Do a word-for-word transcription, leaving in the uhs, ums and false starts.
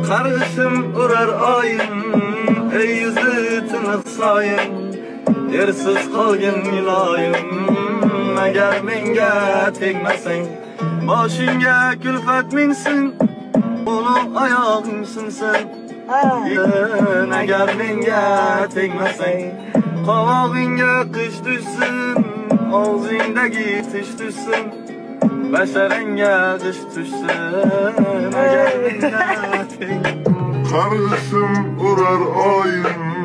Qarg'ishim urar oyim, ey yuzi tiniq soyim, ersiz qolgin iloyim, agar menga tegmasang, boshingga kulfat minsin, qo'lim oyog'im sinsin. Agar menga tegmasang, qovog'ingga qish tushsin, og'zingdagi tish tushsin, basharangga g'ish tushsin. Agar menga tegmasang, qarg'ishim urar oyim,